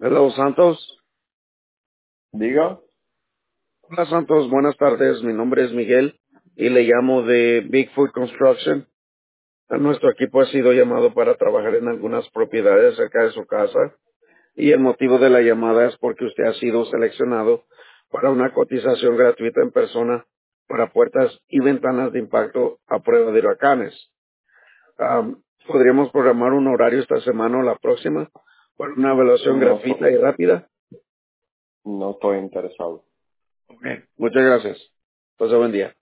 Hello, Santos. Diga. Hola, Santos. Buenas tardes. Mi nombre es Miguel y le llamo de Bigfoot Construction. Nuestro equipo ha sido llamado para trabajar en algunas propiedades cerca de su casa y el motivo de la llamada es porque usted ha sido seleccionado para una cotización gratuita en persona para puertas y ventanas de impacto a prueba de huracanes. ¿Podríamos programar un horario esta semana o la próxima para una evaluación No, gratuita y rápida? no estoy interesado. Ok. Muchas gracias. Pase buen día.